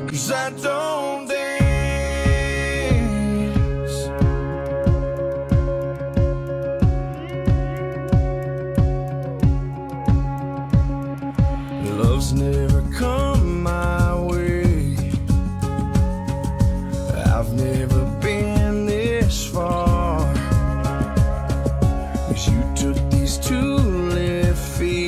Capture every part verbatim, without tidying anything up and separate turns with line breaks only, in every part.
'cause I don't dance. Love's never come my way. I've never been this far, 'cause you took these two left feet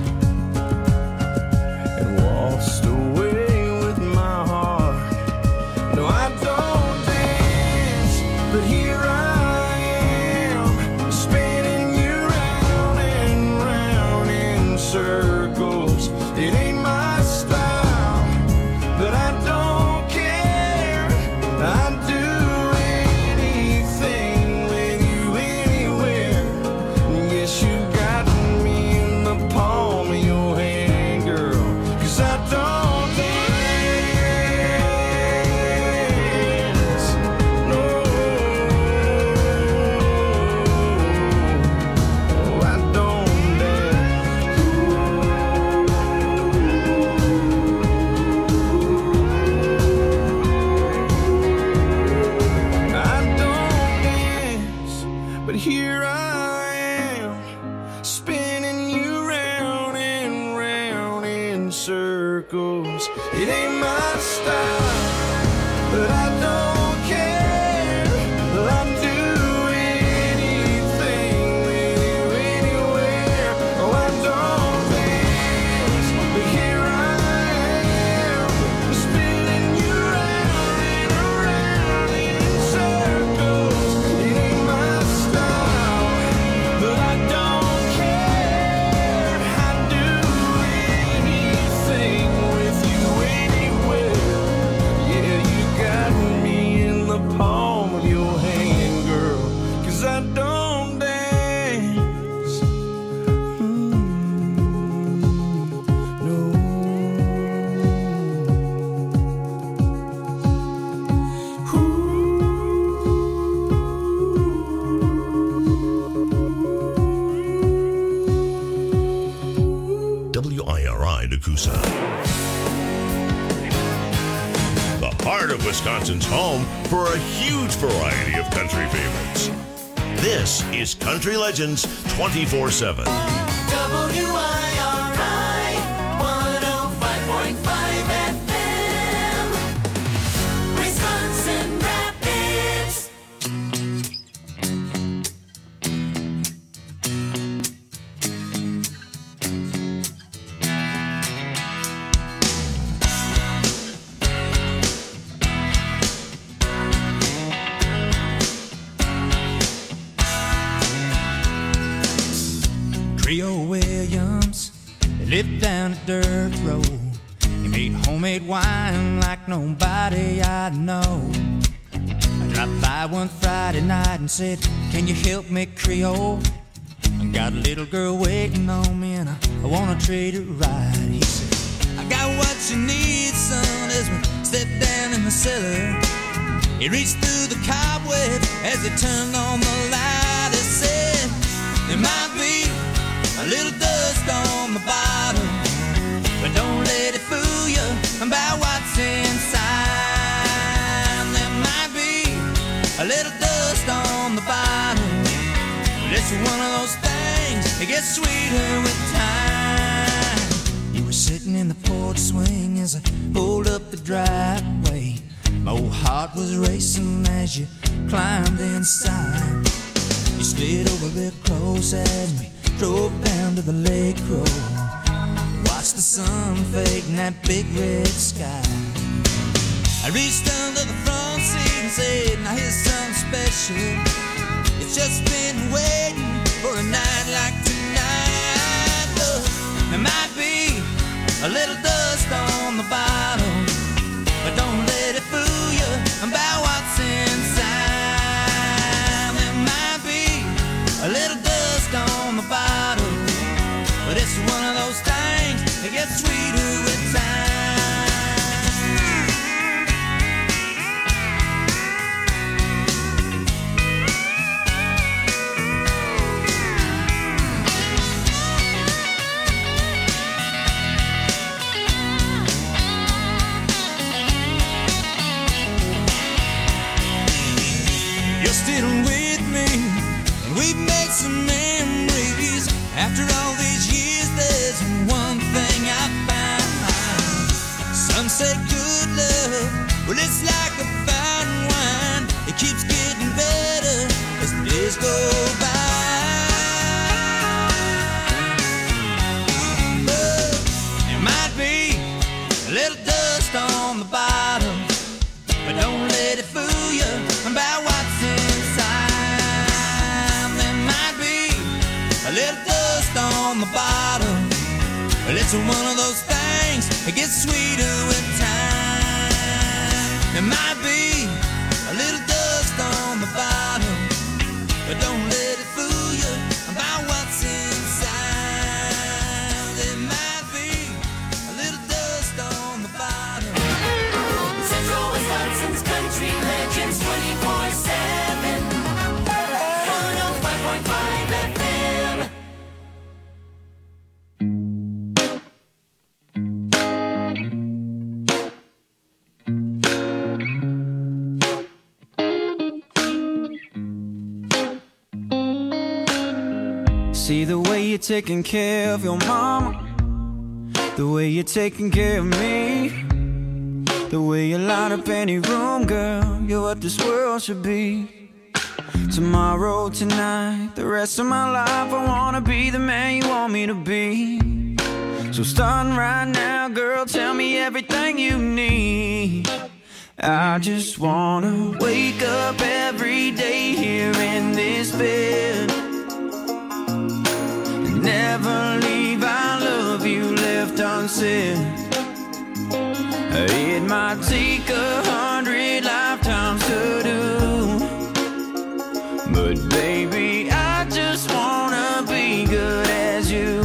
and waltzed away with my heart. No, I don't dance, but here I am, spinning you round and round in circles. It ain't my style, but I don't care. I'd do anything with you anywhere. Yes, you got me in the palm of your hand, girl, 'cause I don't dance. No, I don't dance. I don't dance, but here I am, spinning you round and round in circles. It ain't my style, but I don't care. I'd do anything with you anywhere. Oh, I don't dance, but here I am, spinning you round and around in circles. It ain't my style, but I don't care. I'd do anything with you anywhere. Yeah, you got me in the palm of your hand, girl, 'cause I don't dance. Mm, no.
W I R I Nakusa. The heart of Wisconsin's home for a huge variety of country favorites. This is Country Legends twenty-four seven.
W I R I one oh five point five F M, Wisconsin Rapids.
Creole Williams, they lived down a dirt road. He made homemade wine like nobody I know. I dropped by one Friday night and said, "Can you help me, Creole? I got a little girl waiting on me and I, I wanna treat her right." He said, "I got what you need, son," as we stepped down in the cellar. He reached through the cobweb as he turned on the light. He said, "There might be a little dust on the bottom, but don't let it fool you about what's inside. There might be a little dust on the bottom, but it's one of those things that gets sweeter with time." You were sitting in the porch swing as I pulled up the driveway. My old heart was racing as you climbed inside. You slid over real close as we drove down to the lake road. Watched the sun fade in that big red sky. I reached under the front seat and said, "Now here's something special. It's just been waiting for a night like tonight. Look, there might be a little dust on the bottom, but don't let it fool you about what's inside. There might be a little dust on the bottom, but it's one of those things that gets sweeter with time." still with me, and we've made some memories. After all these years, there's one thing I find. Some say good love, well, it's like a fine wine. It keeps getting better as the days go by. But it might be a little dust on the bottom, but don't let it fool you about what's inside. There might be a little dust on the bottom, but it's one of those things that gets sweeter with time. There might be a little dust on the bottom, but don't let it fool you about what's inside. There might be a little dust on the bottom.
Central Wisconsin's Country Legends twenty-four seven. one oh five point five F M.
See the way you're taking care of your mama, the way you're taking care of me, the way you light up any room, girl, you're what this world should be. Tomorrow, tonight, the rest of my life, I wanna be the man you want me to be. So starting right now, girl, tell me everything you need. I just wanna wake up every day here in this bed, never leave, I love you left unsaid. It might take a hundred lifetimes to do, but baby, I just wanna be good as you.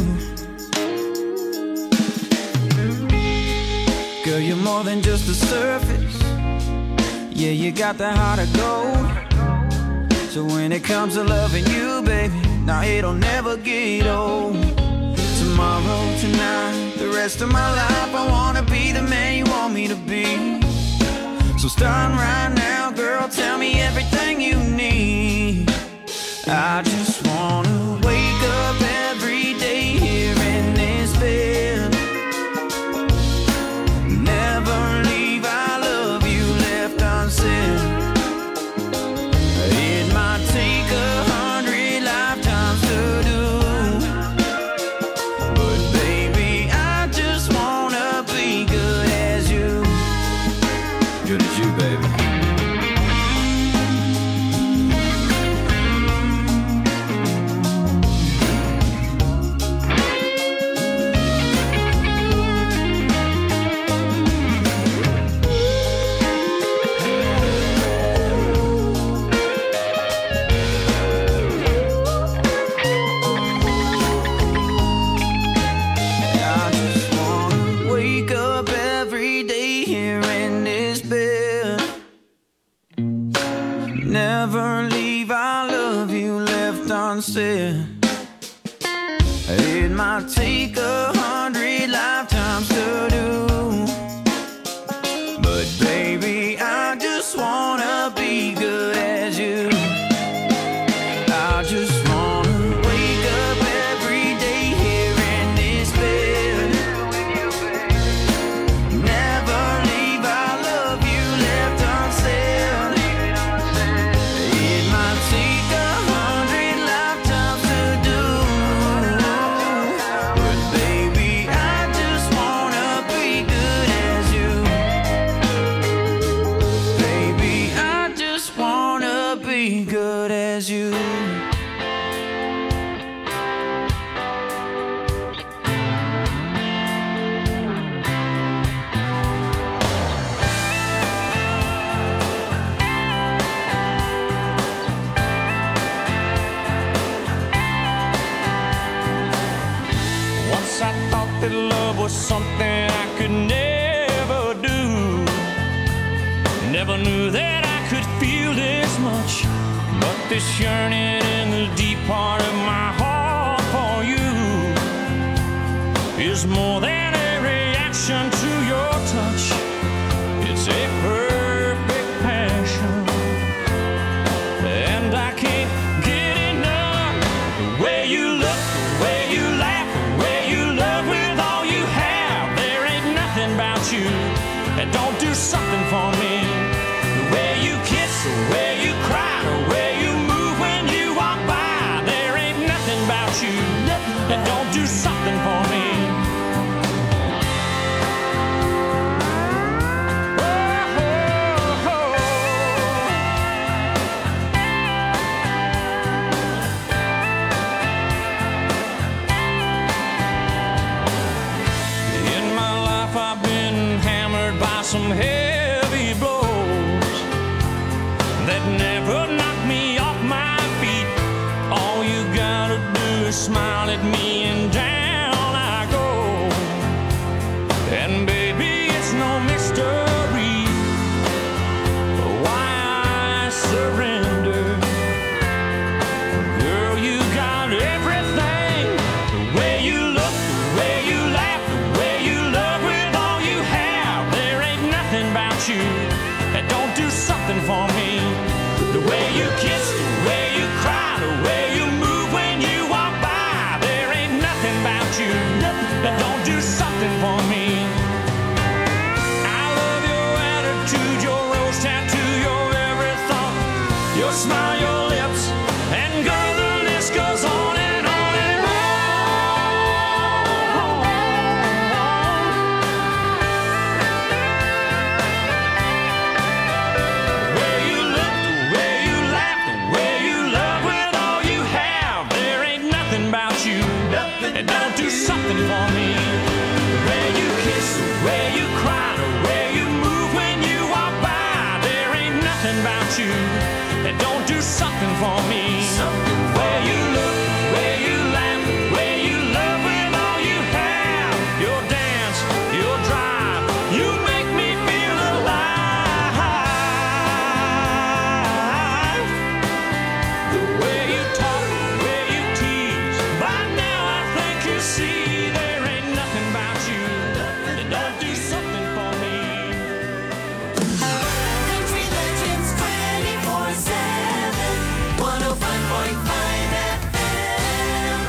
Girl, you're more than just the surface. Yeah, you got the heart of gold. So when it comes to loving you, baby, now it'll never get old. Tomorrow, tonight, the rest of my life, I wanna be the man you want me to be. So starting right now, girl, tell me everything you need. I just wanna wake up every day here in this bed, never leave, I love you left unsaid. It might take a hundred lifetimes to do, but baby, I just wanna be good as you. Good as you, baby. Never leave, I love you left unsaid. It might take a hundred lifetimes to do, but baby, I just wanna be good as you. I just wanna wake up every day here in this bed, never leave, I love you left unsaid. It might take a hundred lifetimes to do, but baby, I just wanna be good as you. Baby, I just wanna be good as you.
Once I thought that love was something I could never do. Never knew that I could feel this much, but this yearning in the deep part of my heart for you is more than a reaction to your touch. It's a perfect passion, and
and don't do something for me. The way you kiss, the way you cry, the way you move when you walk by. There ain't nothing about you that don't do something for me. Some heavy blows that never knock me off my feet. All you gotta do is smile at me and down I go. And baby, it's no mystery why I surrender. Girl, you got everything. The way you look, the way you laugh, the way you love with all you have. There ain't nothing about you that don't do something for me. The way you kiss, the way you cry, the way you move when you walk by. There ain't nothing about you that don't do something for me. I love your attitude, your rose tattoo, your every thought, your smile, your lips, and girl, the list goes on and on and on. The way you look, the way you laugh, the way you love with all you have. There ain't nothing about you that don't do something for me. The way you kiss, the way you cry, the way you move when you walk by. There ain't nothing about you that don't do something for me. The way you look, the way you laugh, the way you love with all you have. Your dance, your drive, you make me feel alive. The way you talk, the way you tease. By now I think you see there ain't nothing about you that don't do something for me.
Country Legends twenty-four seven, one oh five point five F M.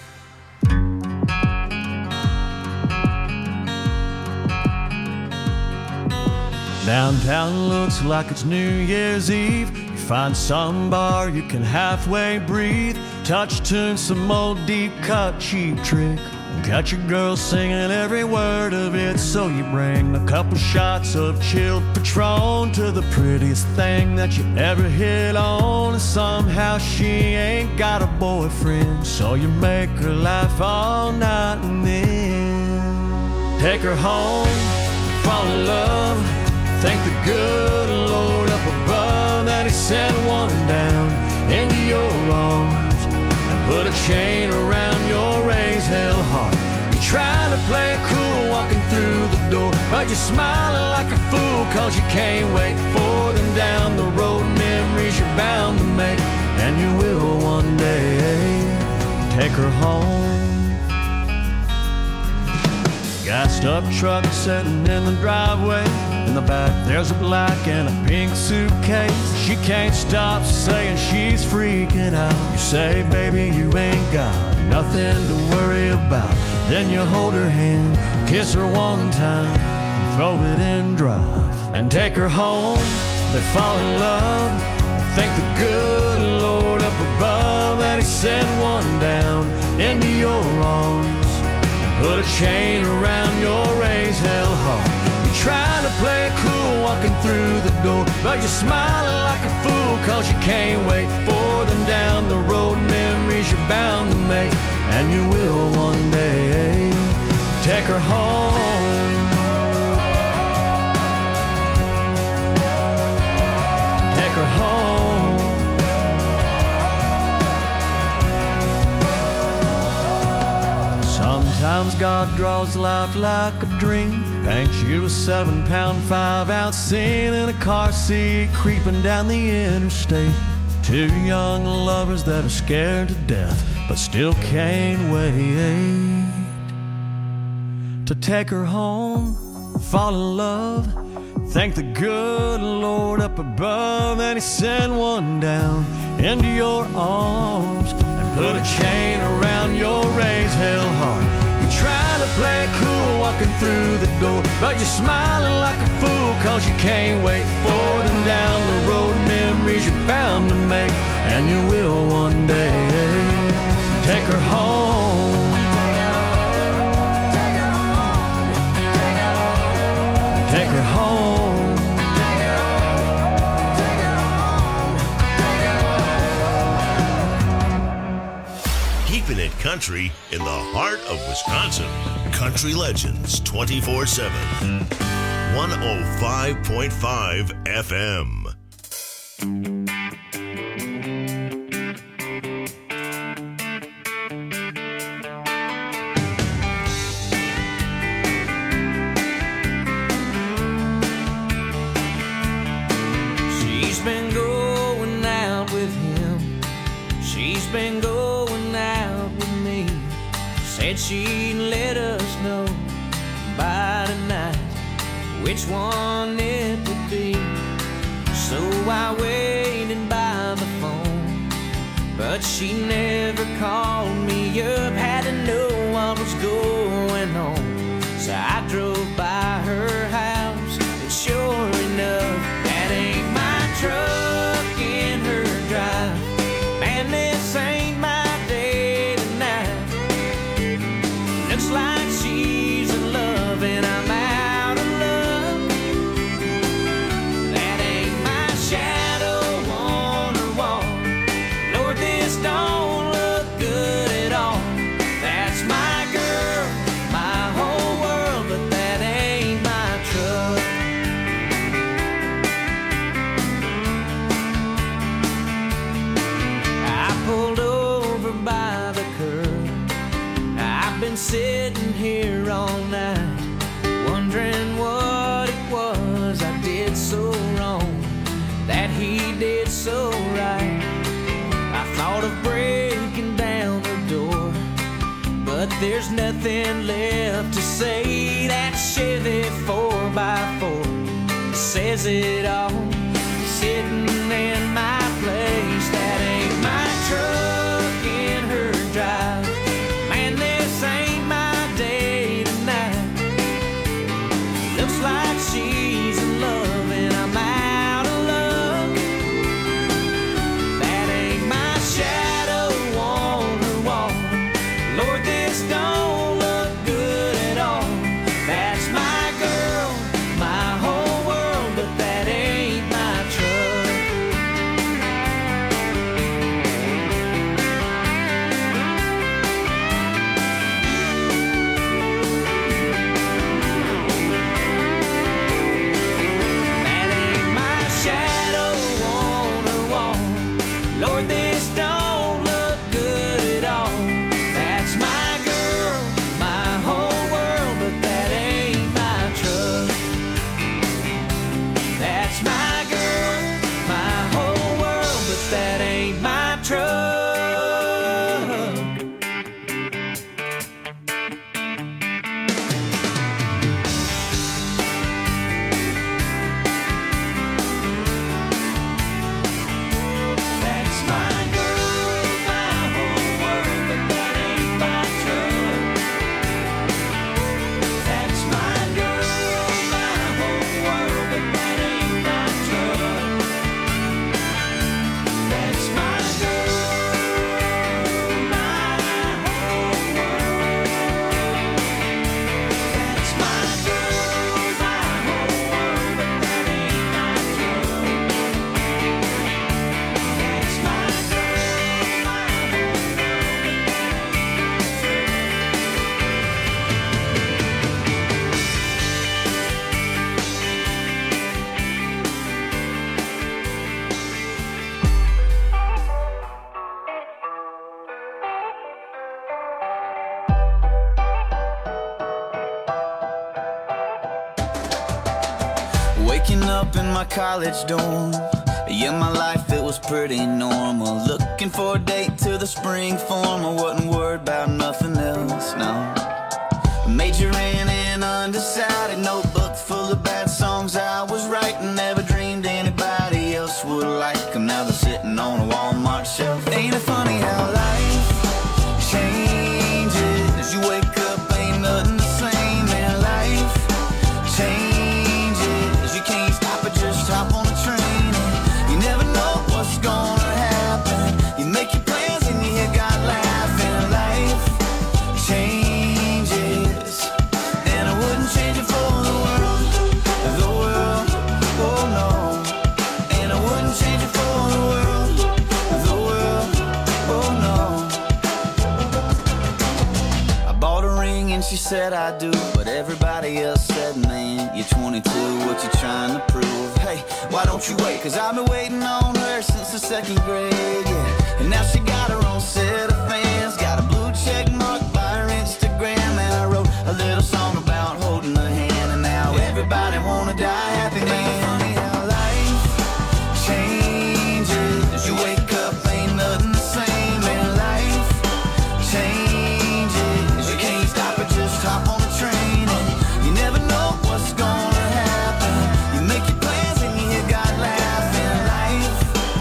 Downtown looks like it's New Year's Eve. You find some bar you can halfway breathe. Touch tune some old deep cut cheap trick. Got your girl singing every word of it. So you bring a couple shots of chilled Patron to the prettiest thing that you ever hit on. And somehow she ain't got a boyfriend, so you make her laugh all night and then take her home, fall in love. Thank the good Lord up above that he sent one down into your arms and put a chain around your raised hell heart. You're trying to play it cool walking through the door, but you're smiling like a fool cause you can't wait for them down the road. Memories you're bound to make, and you will one day take her home. Gassed up truck sitting in the driveway. In the back there's a black and a pink suitcase. She can't stop saying she's freaking out. You say, baby, you ain't got nothing to worry about. Then you hold her hand, kiss her one time, and throw it in drive and take her home. They fall in love. Thank the good Lord up above that he sent one down into your arms. Put a chain around your raised hell heart. You're trying to play it cool walking through the door, but you're smiling like a fool cause you can't wait for them down the road. Memories you're bound to make, and you will one day take her home. Take her home. Sometimes God draws life like a dream, paints you a seven pound, five ounce scene in a car seat, creeping down the interstate. Two young lovers that are scared to death, but still can't wait to take her home, fall in love. Thank the good Lord up above that he sent one down into your arms and put a chain around your raised hell heart. You're trying to play it cool walking through the door, but you're smiling like a fool 'cause you can't wait for them down the road. Memories you're bound to make, and you will one day. Take her home. Take her home.
Keeping it country in the heart of Wisconsin. Country Legends twenty-four seven. one oh five point five F M.
She's been going out with him. She's been going out with me. Said she'd let us know by tonight which one it would be. So I waited by the phone, but she never called me up. Had to know what was going on, so I drove by her house, and sure enough, that ain't my truck in her drive. Man, this ain't my day tonight. Looks like she's in love and I'm out of luck. That ain't my shadow on her wall. Lord, this don't look good at all. That's my girl, my whole world, but that ain't my truck. I pulled over by the curb. I've been sitting here all night, wondering what it was I did so wrong, that he did so right. I thought of breaking down the door, but there's nothing left to say. That Chevy four by four says it all, sitting in my place. That ain't my truck in her drive. Man, this ain't my day tonight. Looks like she's in love and I'm out of luck. That ain't my shadow on her wall. Lord, this don't look good at all. That's my girl, my whole world, but that ain't my truck. That ain't my shadow on her wall. Lord, this don't look good at all. That's my girl, my whole world, but that ain't my truck. That's my girl, my whole world, but that ain't my truck. That's my girl, my whole world, but that ain't my truck. That's my girl, my whole world, but that ain't my truck. That's my girl, my whole world. That's my girl, my whole world, but that ain't my truck. That's my girl, my whole world, but that
Waking up in my college dorm. Yeah, my life, it was pretty normal. Looking for a date to the spring form. I wasn't worried about nothing else, no. Majoring in undecided, notebook full of bad songs I was writing. Never dreamed anybody else would like them. Now they're sitting on a Walmart shelf. Ain't it funny how life changes? As you wake up, ain't nothing the same. And life changes. You can't said I do, but everybody else said, man, you're twenty-two, what you trying to prove? Hey, why don't you wait? Cause I've been waiting on her since the second grade, yeah. And now she got her own set of fans, got a blue check mark by her Instagram. And I wrote a little song about holding her hand, and now everybody wanna die happy, man. Funny how life changes. You wake up, ain't nothing the same, and life changes. You can't stop it, just hop on the train, and you never know what's gonna happen. You make your plans and you got laughing. Life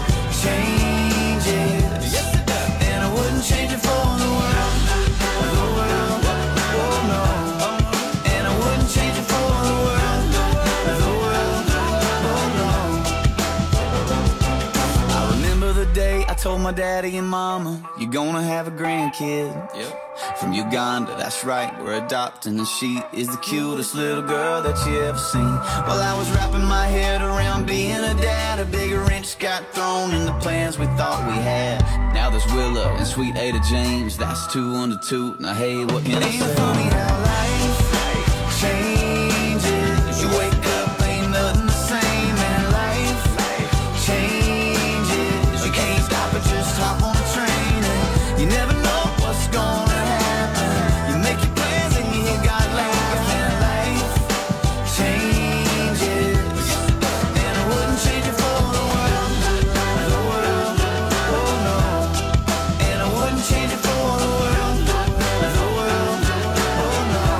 changes. Yes, it does. And I wouldn't change it for the world. The world, oh no. And I wouldn't change it for the world. The world, oh no. I remember the day I told my daddy and mama, you're gonna have a grandkid. Yep. From Uganda, that's right, we're adopting, and she is the cutest little girl that you ever seen. While I was wrapping my head around being a dad, a big wrench got thrown in the plans we thought we had. Now there's Willow and sweet Ada James, that's two under two. Now hey, what can I say? Ain't it funny how life changes? You wake up, ain't nothing the same, and life changes. You can't stop it, just hop on a train, and you never know what's gonna happen. You make your plans and you got laughing. Life changes, and I wouldn't change it for the world. The world, oh no. And I wouldn't change it for the world. The world, oh no.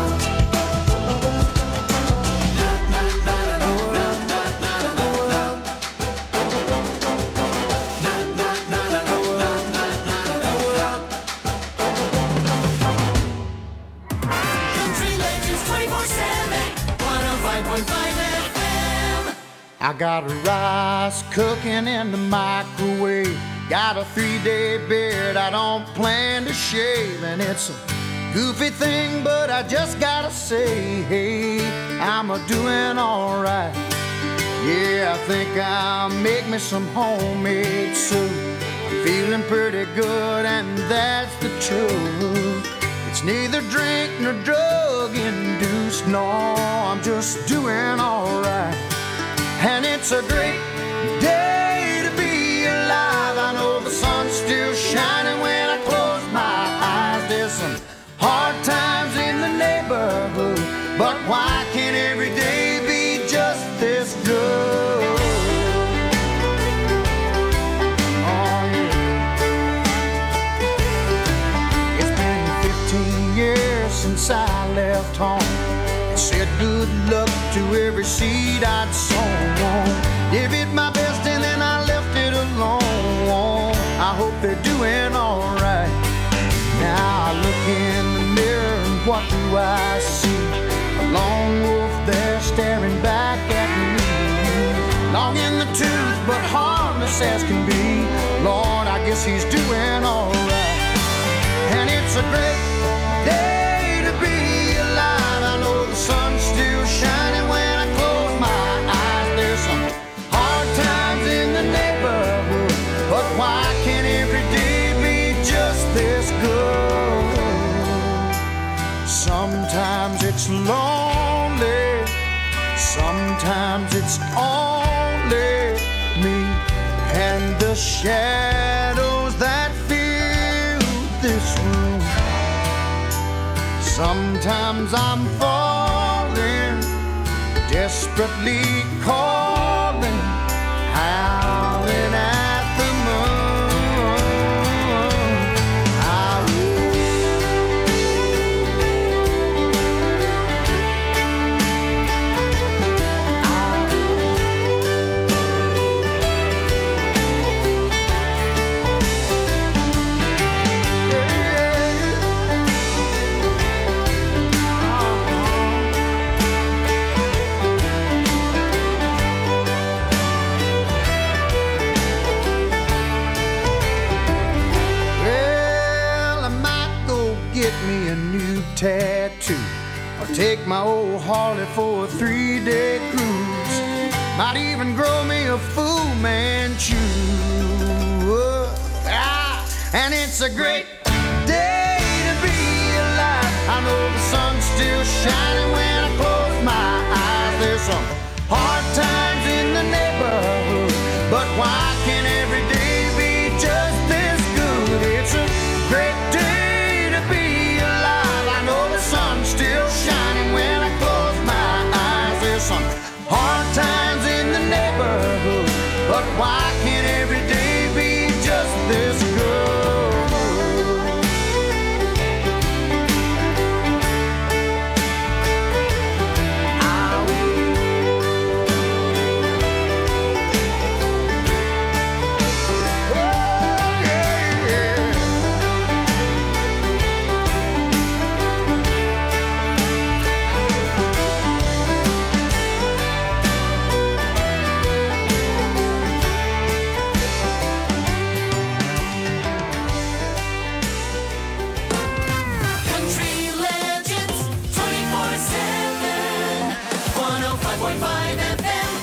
Country Legends twenty-four seven, one oh five point five F M.
I got rice cooking in the microwave. Got a three-day beard I don't plan to shave. And it's a goofy thing, but I just gotta say, hey, I'm a doing alright. Yeah, I think I'll make me some homemade soup. I'm feeling pretty good, and that's the truth. It's neither drink nor drug induced, no, I'm just doing alright. And it's a great day to be alive. I know the sun's still shining when I close my eyes. There's some hard times in the neighborhood, but why can't every day be just this good? Oh yeah. It's been fifteen years since I left home. Said good luck to every seed I'd sown. Gave it my best and then I left it alone. I hope they're doing alright. Now I look in the mirror and what do I see? A lone wolf there staring back at me. Long in the tooth but harmless as can be. Lord, I guess he's doing alright. And it's a great day to be alive. I know the sun's still shining when I close my eyes. There's some hard times in the neighborhood, but why can't every day be just this good? Sometimes it's lonely, sometimes it's only me and the shadows that fill this room. Sometimes I'm falling, desperately calling, howling at the moon. I tattoo, or take my old Harley for a three-day cruise. Might even grow me a Fu Manchu. Ah, and it's a great day to be alive. I know the sun's still shining when I close my eyes. There's some hard times in the neighborhood, but why can't every day be just this good? It's a great day to be alive. I know the sun's still shining when I close my eyes. There's some hard times in the neighborhood, but why can't every day be just this good?
Country Legends twenty-four seven, one oh five point five F M.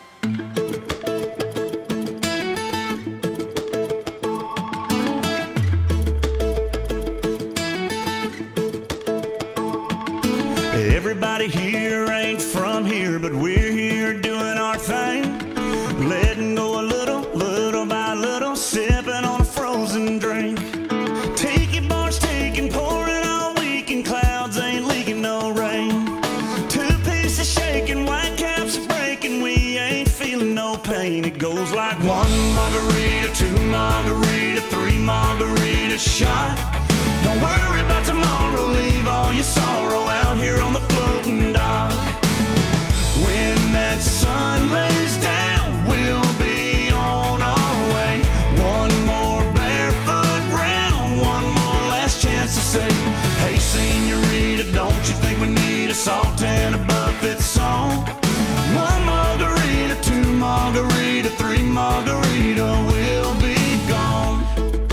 Everybody here ain't from here, but we're here doing our thing. Letting go a little, little by little, sipping on a frozen drink. Tiki bars taking, pouring all weekend, clouds ain't leaking no rain. Two pieces shaking, white caps are breaking, we ain't feeling no pain. It goes like one margarita, two margarita, three margarita shot. Don't worry about tomorrow, leave all your sorrow out here on the floating dock. When that sun lays down, we'll be on our way. One more barefoot round, one more last chance to say, hey senorita, don't you think we need a salt and a buffet song? One margarita, two margarita, three margarita, we'll be gone.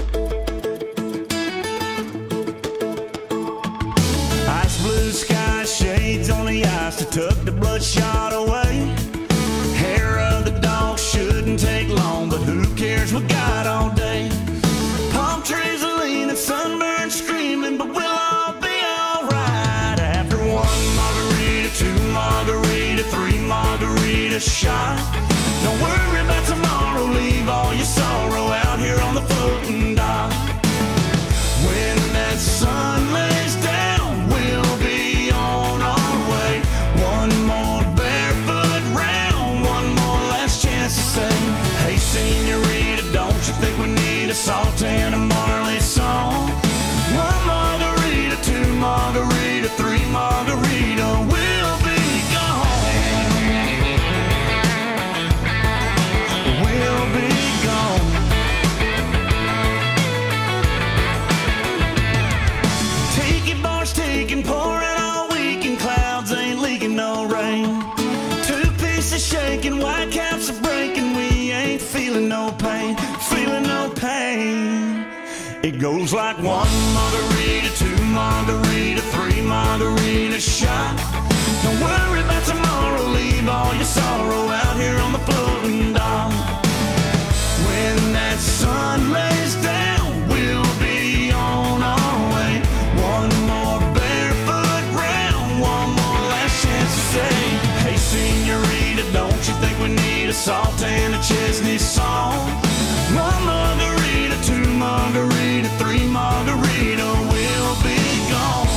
Ice blue sky, shades on the ice to tuck the bloodshot away. Hair of the dog shouldn't take long, but who cares, we got all day. Palm trees are leaning, sunburned screaming, but we'll all be alright. After one margarita, two margarita, three margarita shot. Don't worry about tomorrow, leave all your sorrow out here on the floating dock. When that sun lays down, we'll be on our way. One more barefoot round, one more last chance to say, hey senorita, don't you think we need a salt and a Marley song? One margarita, two margarita, three margarita, we'll be gone. We'll be gone. Tiki bars taking, pouring all weekend, clouds ain't leaking no rain. Two pieces shaking, white caps are breaking, we ain't feeling no pain, feeling no pain. It goes like one margarita, two margarita, three margarita shot. Don't worry about tomorrow, leave all your sorrow out here on the floating dock. When that sun lays down, we'll be on our way. One more barefoot round, one more last chance to say, hey senorita, don't you think we need a salt and a Chesney song? One margarita, two margarita, three margarita, we'll be gone.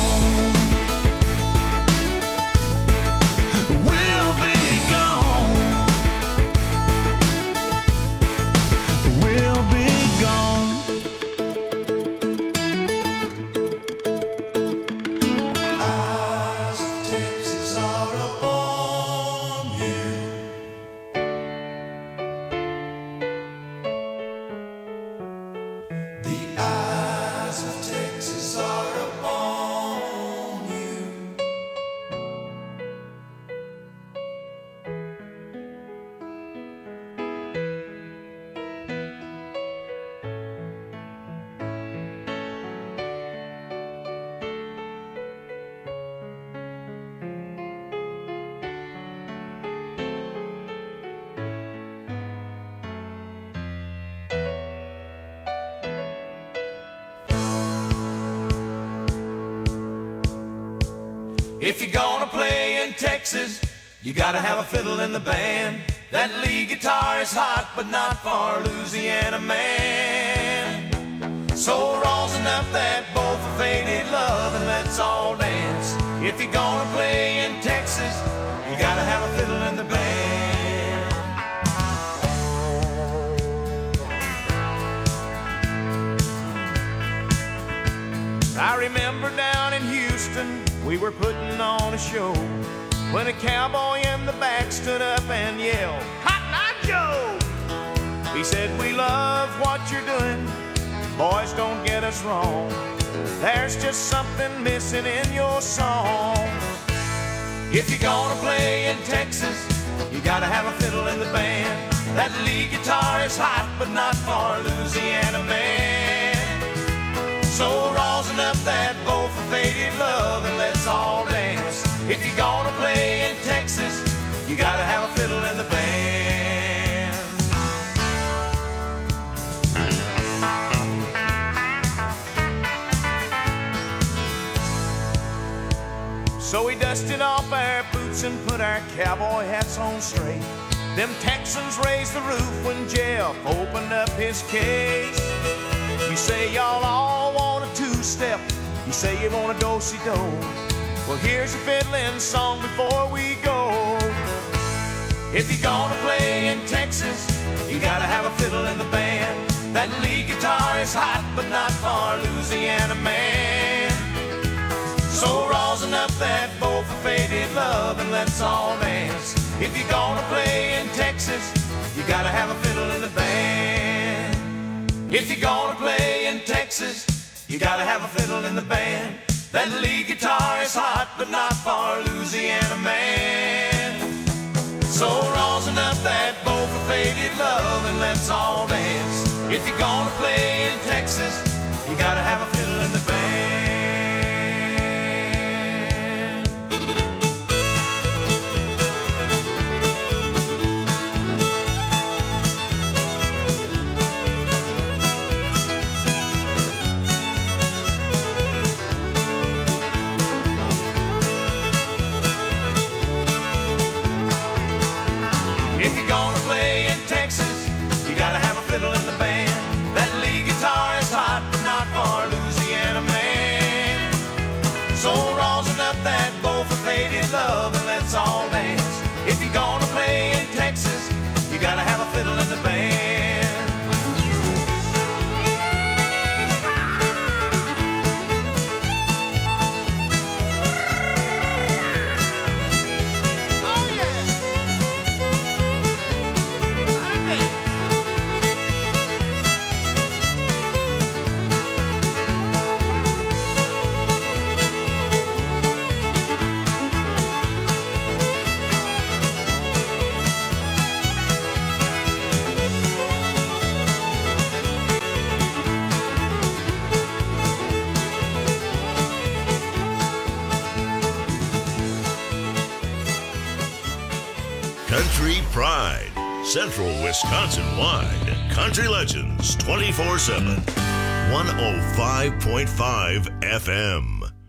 We'll be gone. We'll be gone. Eyes of Texas are upon you.
If you're gonna play in Texas, you gotta have a fiddle in the band. That lead guitar is hot, but not for a Louisiana man. So rosin up that bowl for faded love and let's all dance. If you're gonna play in Texas, you gotta have a fiddle in the band. I remember down in Houston, we were putting on a show when a cowboy in the back stood up and yelled, "Cotton Eye Joe!" He said, "We love what you're doing, boys, don't get us wrong. There's just something missing in your song. If you're gonna play in Texas, you gotta have a fiddle in the band. That lead guitar is hot, but not for a Louisiana man. So rosin up that bowl for faded love and let's all dance. If you're gonna play in Texas, you gotta have a fiddle in the band." So we dusted off our boots and put our cowboy hats on straight. Them Texans raised the roof when Jeff opened up his case. You say y'all all want a two-step, you say you want a do-si-do. Well, here's a fiddling song before we go. If you're gonna play in Texas, you gotta have a fiddle in the band. That lead guitar is hot, but not for a Louisiana man. So rosin up that bowl for faded love and let's all dance. If you're gonna play in Texas, you gotta have a fiddle in the band. If you're gonna play in Texas, you gotta have a fiddle in the band. That lead guitar is hot, but not for a Louisiana man. So rosin up that bowl for faded love and let's all dance. If you're gonna play in Texas, you gotta have a fiddle in the band. If you're gonna play in Texas, you gotta have a fiddle in the band. That lead guitar is hot, but not for a Louisiana man. So rosin up that bowl for faded love and let's all dance. If you're gonna play in Texas, you gotta have a fiddle in the band.
Country Pride, Central Wisconsin wide. Country Legends twenty-four seven. one oh five point five F M.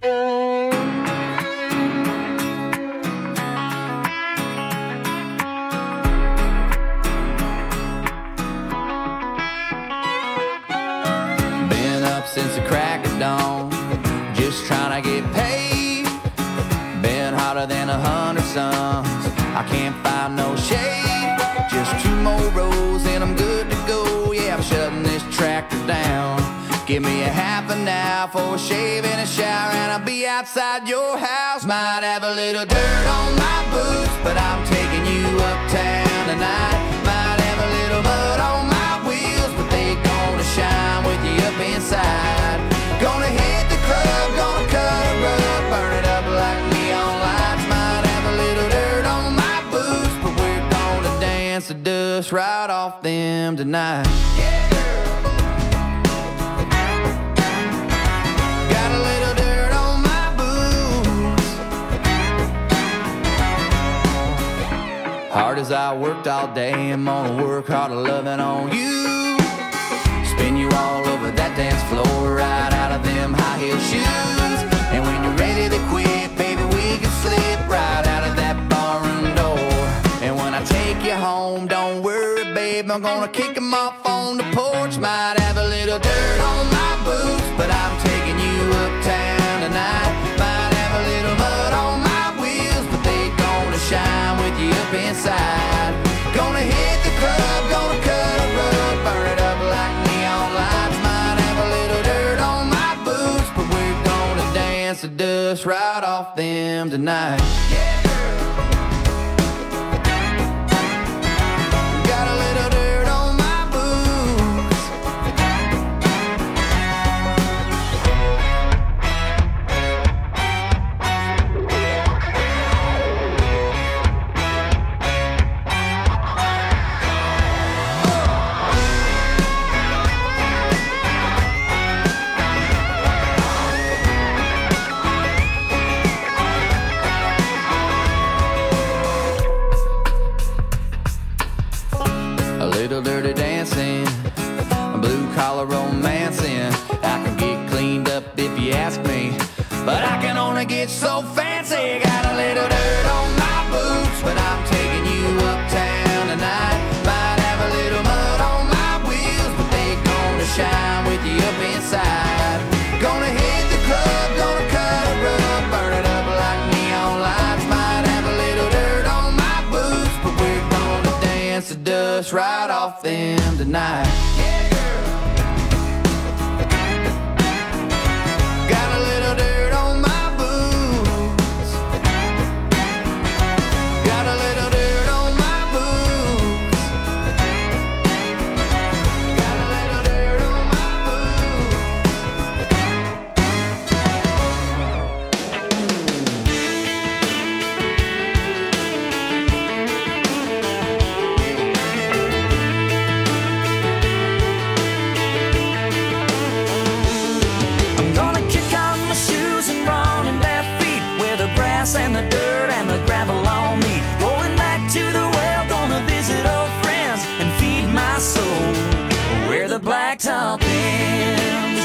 Been up since the crack of dawn, just trying to get paid. Been hotter than a hundred suns, I can't find no shade. Just two more rows and I'm good to go. Yeah, I'm shutting this tractor down. Give me a half an hour for a shave and a shower, and I'll be outside your house. Might have a little dirt on my boots, but I'm taking you uptown tonight. Might have a little mud on my wheels, but they gonna shine with you up inside. Gonna hit the club, gonna cut a rug, burn it up like neon lights. Might have a little dirt on my boots, but we're gonna dance the dust right off them tonight. Yeah. Got a little dirt on my boots. Hard as I worked all day, I'm gonna work harder loving on you. Spin you all over that dance floor, right out of them high heel shoes. And when you're ready to quit, baby, we can
right out of that barroom door. And when I take you home, don't worry, babe, I'm gonna kick 'em off on the porch. Might have a little dirt on my boots, but I'm taking you uptown tonight. Might have a little mud on my wheels, but they gonna shine with you up inside. Gonna hit the club, gonna cut a rug, burn it up like neon lights. Might have a little dirt on my boots, but we're gonna dance the dust right off them tonight. Yeah, girl. Got a little dirt on my boots. A little dirty dancing, blue collar romancing. I can get cleaned up if you ask me, but I can only get so fancy. Got a little dirt on my boots, but I'm taking you uptown tonight. Might have a little mud on my wheels, but they gonna shine with you up inside. Gonna hit the club, gonna cut a rug, burn it up like neon lights. Might have a little dirt on my boots, but we're gonna dance the dust right off them tonight. Yeah, girl. Got a little dirt on my boots. Got a little dirt on my boots. Got a little dirt on my boots.
I'm gonna kick off my shoes and run in bare feet where the grass and the dirt and the gravel all meet. Going back to the well, gonna visit old friends and feed my soul where the blacktop ends.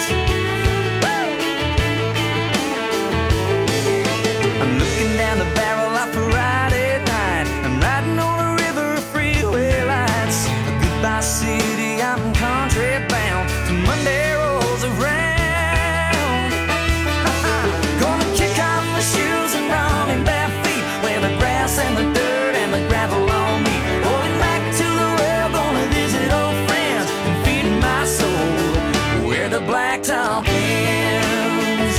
I'm looking down the barrel of Friday night. I'm riding on a river of freeway lights. Goodbye city, I'm country bound till Monday rolls around. Gonna kick off my shoes and run in bare feet where the grass and the dirt and the gravel all meet. Going back to the well, gonna visit old friends and feed my soul where the blacktop ends.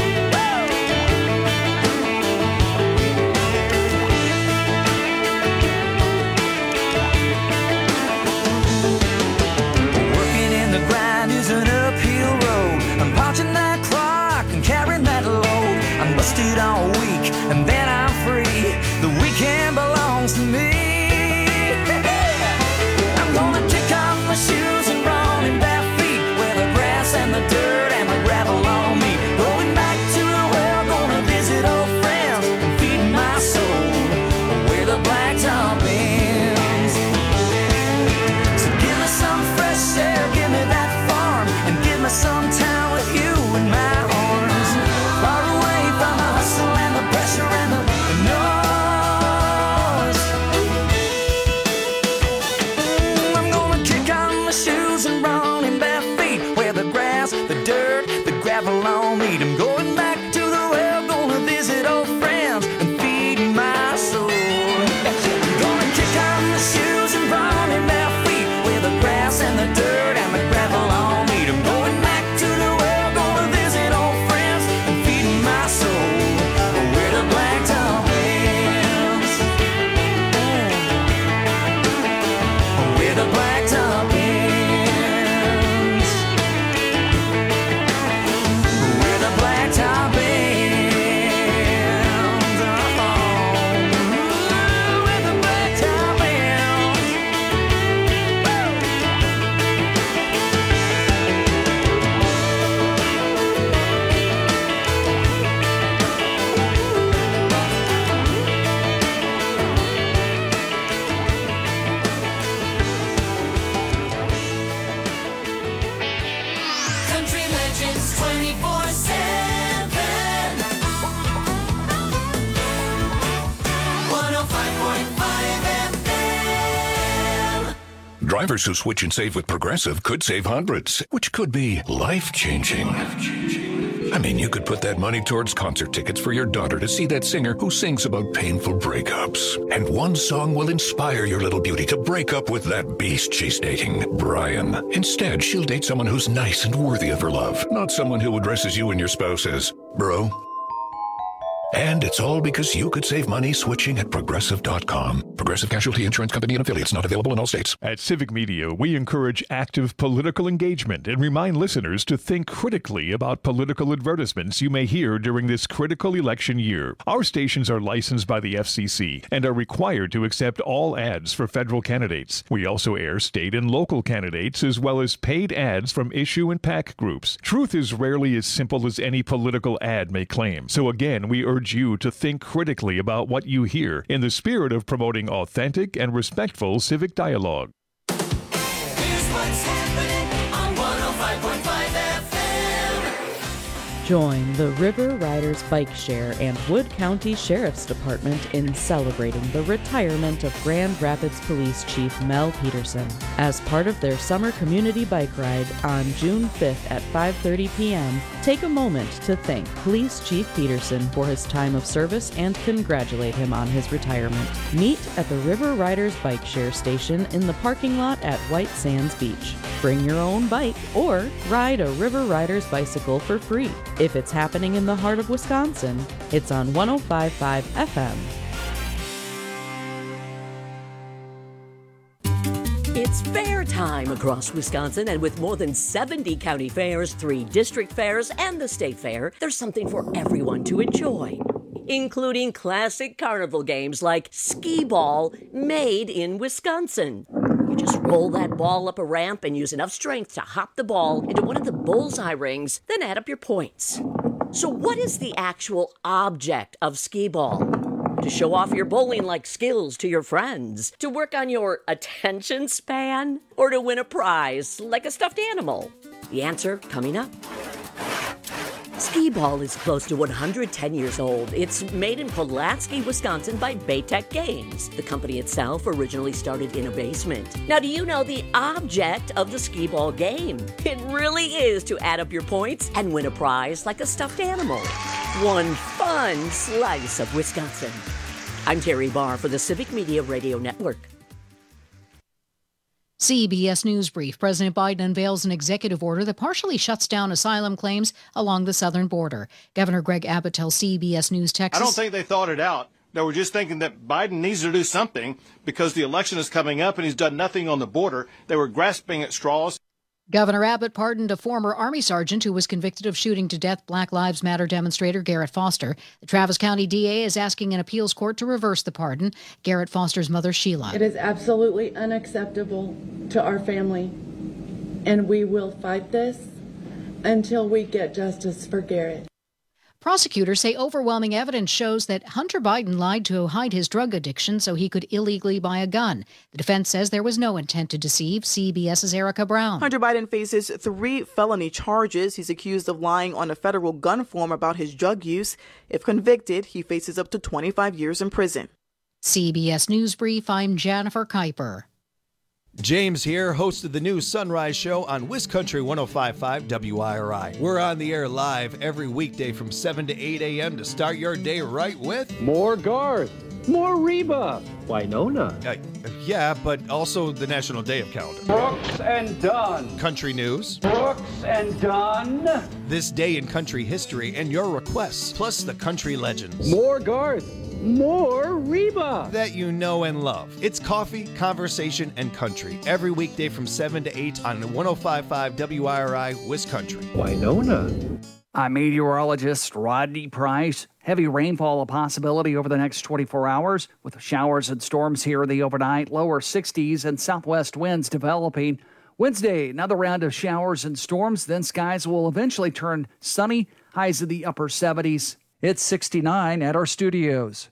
Working in the grind is an uphill road. I'm punching that clock and carrying that load. I'm busted all week and then I'm free. The weekend belongs to me. I'm gonna kick off my shoes and run in bare feet where the grass and the dirt and the gravel all meet. Going back to the well, gonna visit old friends and feed my soul where the blacktop ends. So give me some fresh air, give me that farm, and give me some time with you in my arms. Far away from the hustle and the pressure and the noise. I'm gonna kick on my shoes and run in bare feet where the grass, the dirt, the gravel all meet. I'm going back to the well, gonna visit old friends and feed my soul. I'm gonna kick on my shoes and run in bare feet where the grass and the dirt and the gravel all meet. I'm going back to the well, gonna visit old friends and feed my soul where the blacktop ends. Where the blacktop ends. Where the blacktop ends. Oh, where the blacktop ends.
Drivers who switch and save with Progressive could save hundreds, which could be life-changing. I mean, you could put that money towards concert tickets for your daughter to see that singer who sings about painful breakups. And one song will inspire your little beauty to break up with that beast she's dating, Brian. Instead, she'll date someone who's nice and worthy of her love, not someone who addresses you and your spouse as, bro. And it's all because you could save money switching at Progressive dot com. Progressive Casualty Insurance Company and affiliates, not available in all states.
At Civic Media, we encourage active political engagement and remind listeners to think critically about political advertisements you may hear during this critical election year. Our stations are licensed by the F C C and are required to accept all ads for federal candidates. We also air state and local candidates as well as paid ads from issue and PAC groups. Truth is rarely as simple as any political ad may claim. So again, we urge you to think critically about what you hear in the spirit of promoting authentic and respectful civic dialogue.
Here's what's happening on one oh five point five F M.
Join the River Riders Bike Share and Wood County Sheriff's Department in celebrating the retirement of Grand Rapids Police Chief Mel Peterson. As part of their summer community bike ride on June fifth at five thirty p.m., take a moment to thank Police Chief Peterson for his time of service and congratulate him on his retirement. Meet at the River Riders Bike Share station in the parking lot at White Sands Beach. Bring your own bike or ride a River Riders bicycle for free. If it's happening in the heart of Wisconsin, it's on one oh five point five F M.
It's fair time across Wisconsin, and with more than seventy county fairs, three district fairs, and the state fair, there's something for everyone to enjoy, including classic carnival games like skee ball, made in Wisconsin. You just roll that ball up a ramp and use enough strength to hop the ball into one of the bullseye rings, then add up your points. So what is the actual object of skee ball? To show off your bowling-like skills to your friends? To work on your attention span? Or to win a prize like a stuffed animal? The answer coming up. Skee ball is close to one hundred ten years old. It's made in Pulaski, Wisconsin by Baytech Games. The company itself originally started in a basement. Now, do you know the object of the skee ball game? It really is to add up your points and win a prize like a stuffed animal. One fun slice of Wisconsin. I'm Terry Barr for the Civic Media Radio Network.
C B S News Brief. President Biden unveils an executive order that partially shuts down asylum claims along the southern border. Governor Greg Abbott tells C B S News Texas.
I don't think they thought it out. They were just thinking that Biden needs to do something because the election is coming up and he's done nothing on the border. They were grasping at straws.
Governor Abbott pardoned a former Army sergeant who was convicted of shooting to death Black Lives Matter demonstrator Garrett Foster. The Travis County D A is asking an appeals court to reverse the pardon. Garrett Foster's mother, Sheila.
It is absolutely unacceptable to our family, and we will fight this until we get justice for Garrett.
Prosecutors say overwhelming evidence shows that Hunter Biden lied to hide his drug addiction so he could illegally buy a gun. The defense says there was no intent to deceive. CBS's Erica Brown.
Hunter Biden faces three felony charges. He's accused of lying on a federal gun form about his drug use. If convicted, he faces up to twenty-five years in prison.
C B S News Brief, I'm Jennifer Kuiper.
James here, host of the new Sunrise Show on WisCountry one oh five point five W I R I. We're on the air live every weekday from seven to eight a.m. to start your day right with...
More Garth, more Reba, Winona.
Uh, yeah, but also the National Day of Calendar.
Brooks and Dunn.
Country news.
Brooks and Dunn.
This day in country history and your requests, plus the country legends.
More Garth. More Reba
that you know and love. It's coffee, conversation, and country every weekday from seven to eight on one oh five point five W I R I WisCountry.
Winona.
I'm meteorologist Rodney Price. Heavy rainfall a possibility over the next twenty-four hours with showers and storms here in the overnight, lower sixties and southwest winds developing. Wednesday, another round of showers and storms, then skies will eventually turn sunny, highs in the upper seventies. It's sixty-nine at our studios.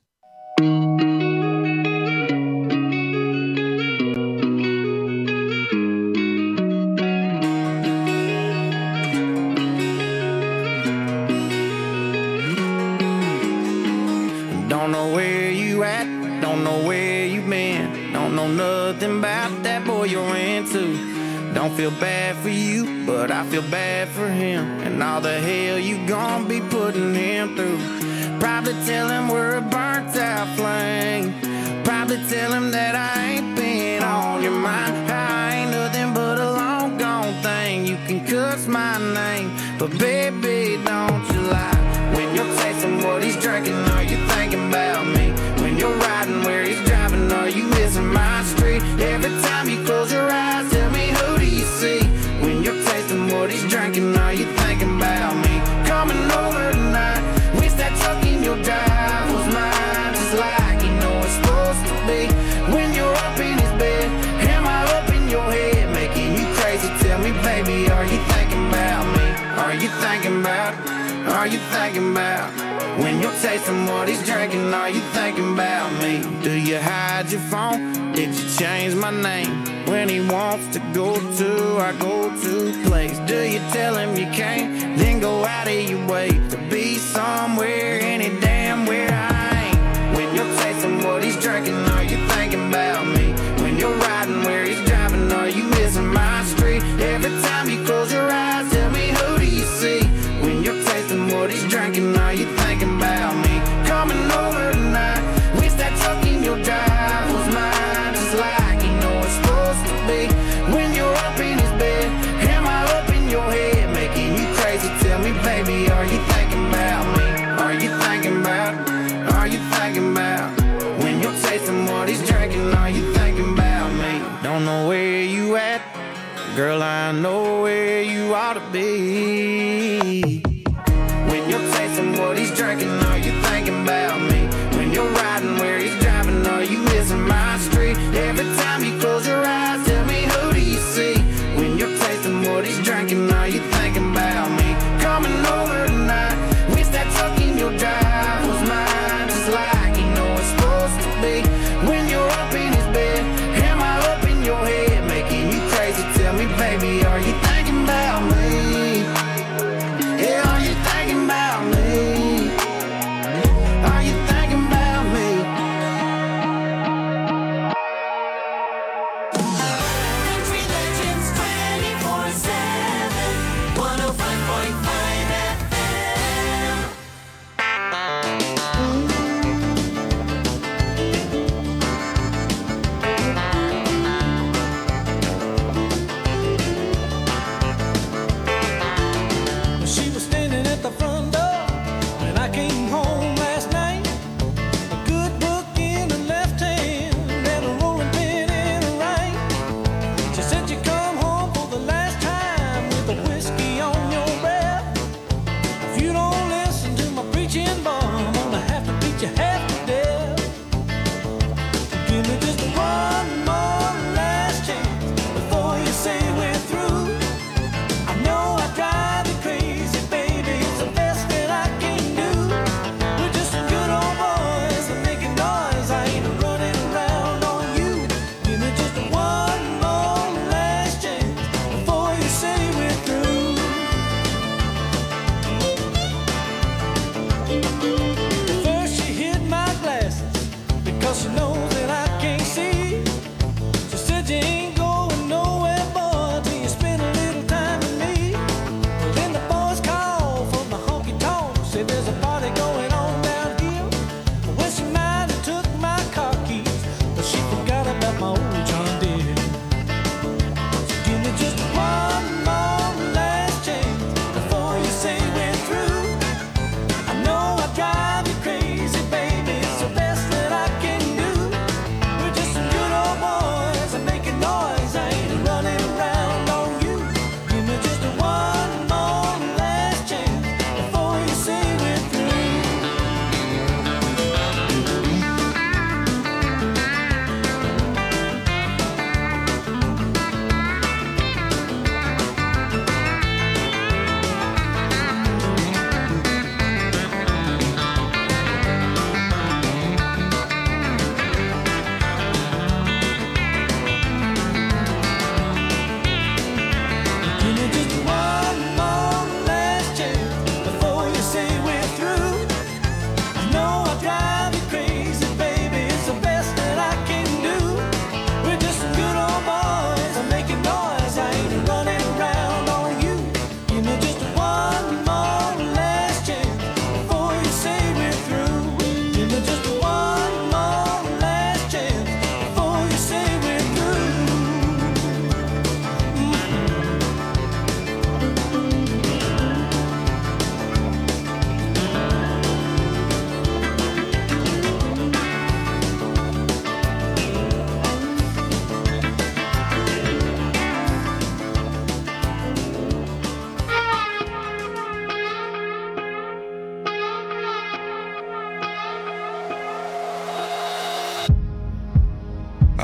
Don't know where you at, don't know where you been, don't know nothing about that boy
boy you're into. Don't feel bad for you, but I feel bad for him, and all the hell you gon' be putting him through. Probably tell him we're a burnt out flame. Probably tell him that I ain't been on your mind. I ain't nothing but a long gone thing. You can cuss my name, but baby, don't you lie. When you're tasting what he's drinking, are you thinking about me? When you're riding where he's driving, are you missing my street? Every time you close your eyes, tell me, who do you see? When you're tasting what he's drinking, are you thinking about me? Coming over tonight, wish that truck in your drive was mine, just like you know it's supposed to be. When you're up in his bed, am I up in your head, making you crazy? Tell me, baby, are you thinking about me? Are you thinking about, are you thinking about? When you're tasting what he's drinking, are you thinking about me? Do you hide your phone? Did you change my name? When he wants to go to our go-to place, do you tell him you can't, then go out of your way to be somewhere, any damn where I ain't? When you're tasting what he's drinking, are you thinking about me? When you're riding where he's driving, are you missing my street? Every time you close your eyes, tell me, who do you see? When you're tasting what he's drinking, are you thinking about me? Coming over tonight, wish that truck in your drive was mine, just like you know it's supposed to be. When you're up in his bed, am I up in your head, making you crazy? Tell me, baby, are you thinking about me? Are you thinking about, are you thinking about? When you're tasting what he's drinking, are you thinking about me? Don't know where you at, girl, I know where you ought to be. When you're tasting what he's drinking, are you thinking about me? When you're riding where he's driving, are you missing my street? Every time you close your eyes, tell me, who do you see? When you're tasting what he's drinking, are you thinking about me? Coming over tonight, wish that truck in your drive was mine, just like you know it's supposed to be. When you're up in his bed, am I up in your head, making you crazy? Tell me, baby, are you thinking about me?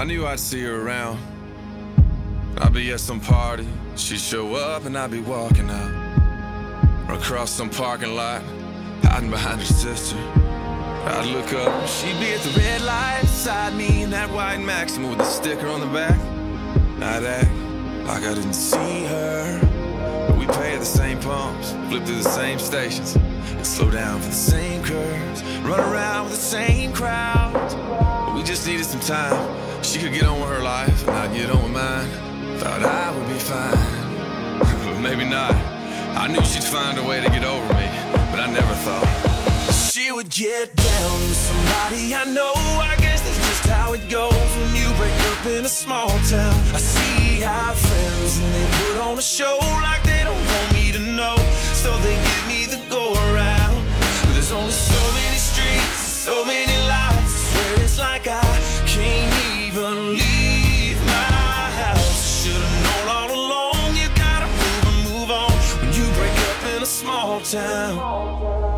I knew I'd see her around. I'd be at some party, she'd show up and I'd be walking out. Or across some parking lot, hiding behind her sister. I'd look up, she'd be at the red light beside me in that white Maxima with the sticker on the back. I'd act like I didn't see her, but we pay at the same pumps, flip through the same stations, and slow down for the same curves, run around with the same crowds. But we just needed some time. She could get on with her life, and I'd get on with mine. Thought I would be fine, but maybe not. I knew she'd find a way to get over me, but I never thought she would get down with somebody I know. I guess that's just how it goes when you break up in a small town. I see our friends and they put on a show like they don't want me to know, so they give me the go around. But there's only so many streets, so many lights. I swear it's like I can't even leave my house. Should've known all along you gotta move and move on when you break up in a small town.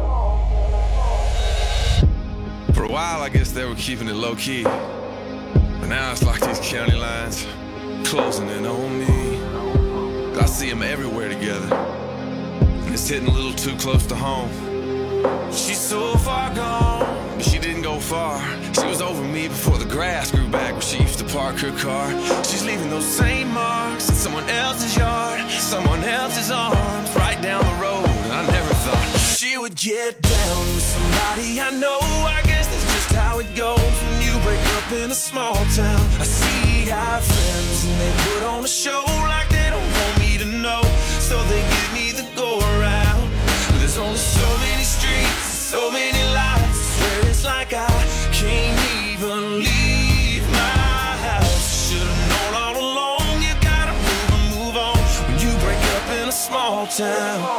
For a while, I guess they were keeping it low-key, but now it's like these county lines closing in on me. I see them everywhere together, and it's hitting a little too close to home. She's so far gone, but she didn't go far. She was over me before the grass grew back where she used to park her car. She's leaving those same marks in someone else's yard, someone else's arms, right down the road. And I never thought she would get down with somebody I know. I guess that's just how it goes when you break up in a small town. I see our friends and they put on a show like they don't want me to know, so they give me the go around. But there's only so many streets, so many lights. I swear it's like I can't even leave my house. Should've known all along you gotta move and move on when you break up in a small town.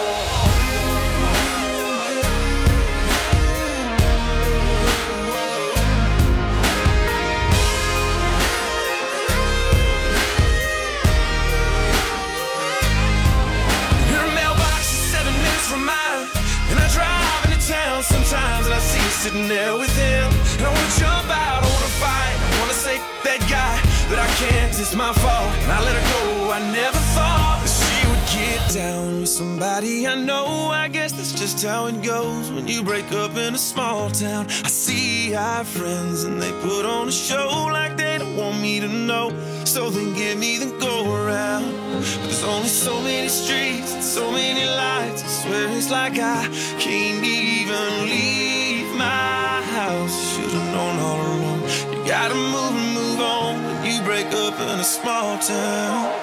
Sometimes and I see you sitting there with him, and I wanna jump out, I wanna fight, I wanna say that guy, but I can't, it's my fault, and I let her go. I never thought that she would get down with somebody I know. I guess that's just how it goes when you break up in a small town. I see our friends and they put on a show like they don't want me to know, so they give me the go around. But there's only so many streets and so many lights. I swear it's like I can't even leave my house. Should've known all along you gotta move and move on when you break up in a small town.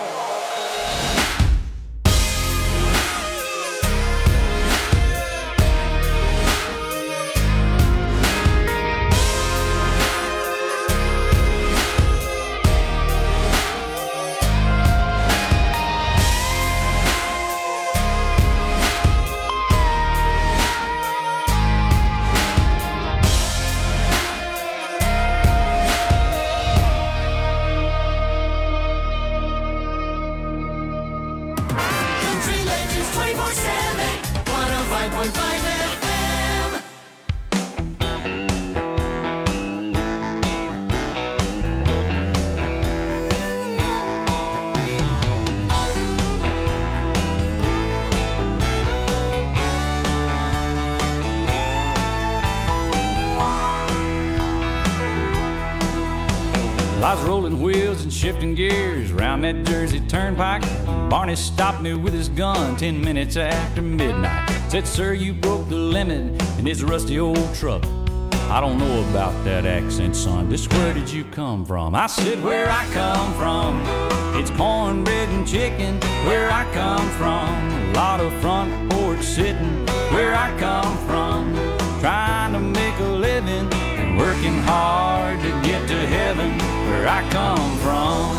I was rolling wheels and shifting gears round that Jersey turnpike. Barney stopped me with his gun ten minutes after midnight. Said, sir, you broke the limit in this rusty old truck. I don't know about that accent, son. Just where did you come from? I said, where I come from, it's cornbread and chicken. Where I come from, a lot of front porch sitting. Where I come from, trying to make a living and working hard to get to heaven. Where I come from,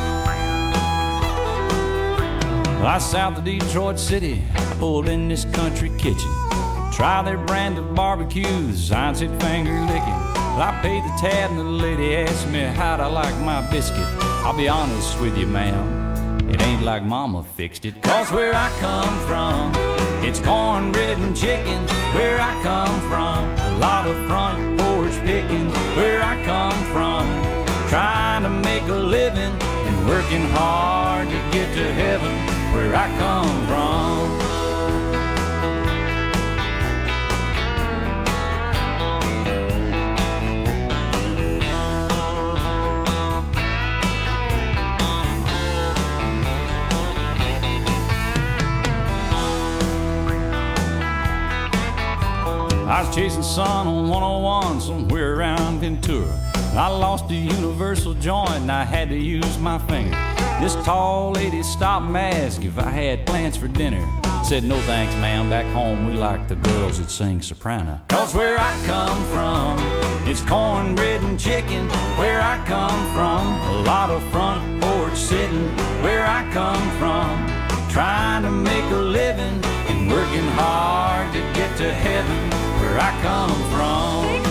I south of Detroit City, pulled in this country kitchen. Try their brand of barbecue, the sign said finger licking. Well, I paid the tab and the lady asked me how'd I like my biscuit. I'll be honest with you, ma'am, it ain't like mama fixed it. Cause where I come from, it's cornbread and chicken. Where I come from, a lot of front porch picking. Where I come from, trying to make a living and working hard to get to heaven where I come from. I was chasing sun on one oh one somewhere around Ventura. I lost a universal joint and I had to use my finger. This tall lady stopped and asked if I had plans for dinner. Said, no thanks, ma'am, back home we like the girls that sing soprano. Cause where I come from, it's cornbread and chicken. Where I come from, a lot of front porch sitting. Where I come from, trying to make a living and working hard to get to heaven. Where I come from.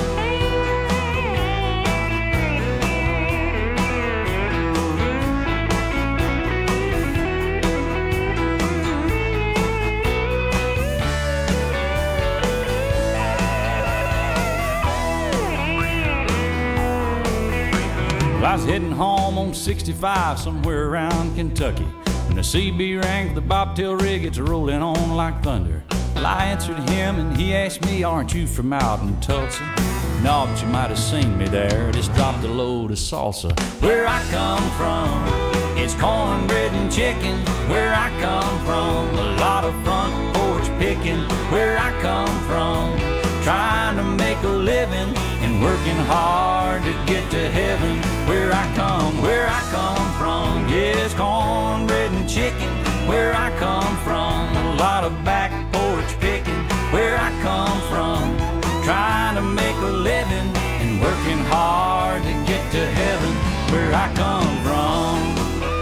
Well, I was heading home on sixty-five somewhere around Kentucky when the C B rang for the bobtail rig. It's rolling on like thunder. Well, I answered him and he asked me, aren't you from out in Tulsa? No, but you might have seen me there. Just dropped a load of salsa. Where I come from, it's cornbread and chicken. Where I come from, a lot of front porch picking. Where I come from, trying to make a living and working hard to get to heaven. Where I come, where I come from, yes, cornbread and chicken. Where I come from, a lot of back porch picking. Where I come from, trying to make a living and working hard to get to heaven. Where I come from,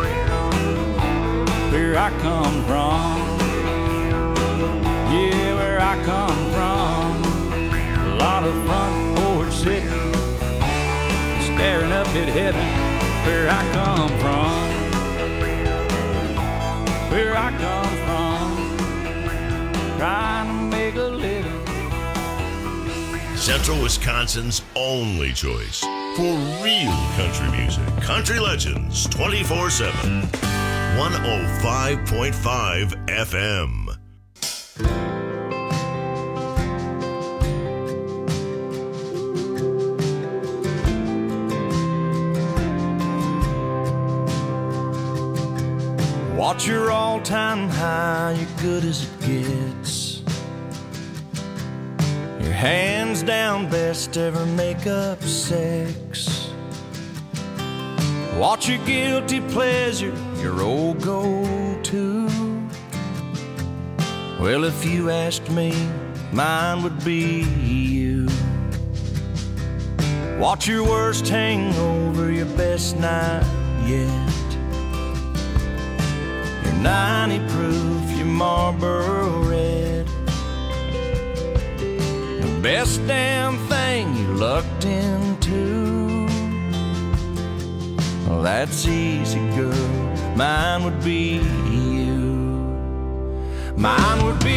where I come from, yeah, where I come from, a lot of front porch sitting, staring up at heaven. Where I come from, where I come from, trying to make a living.
Central Wisconsin's only choice for real country music. Country Legends twenty-four seven. one oh five point five F M.
Watch your all-time high, you're good as it gets. Your hands down best ever make-up sex. Watch your guilty pleasure, your old go-to. Well, if you asked me, mine would be you. Watch your worst hangover, your best night yet. ninety proof, your Marlboro Red. The best damn thing you lucked into. Well, that's easy, girl. Mine would be you. Mine would be